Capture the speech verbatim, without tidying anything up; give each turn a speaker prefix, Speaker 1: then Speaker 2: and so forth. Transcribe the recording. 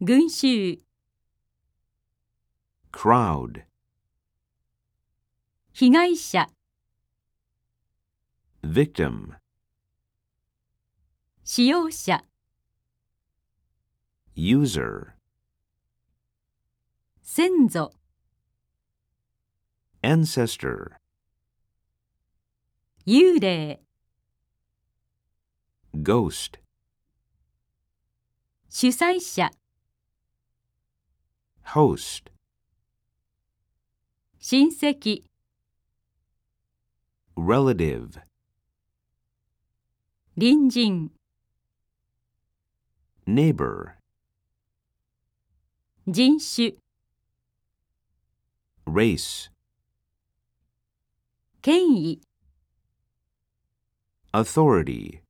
Speaker 1: 群衆、
Speaker 2: crowd,
Speaker 1: 被害者、
Speaker 2: victim,
Speaker 1: 使用者、
Speaker 2: user,
Speaker 1: 先祖、
Speaker 2: ancestor,
Speaker 1: 幽霊、
Speaker 2: ghost,
Speaker 1: 主催者、
Speaker 2: host,
Speaker 1: 親戚、
Speaker 2: relative,
Speaker 1: 隣人、
Speaker 2: neighbor,
Speaker 1: 人種、
Speaker 2: race,
Speaker 1: 権威、
Speaker 2: authority.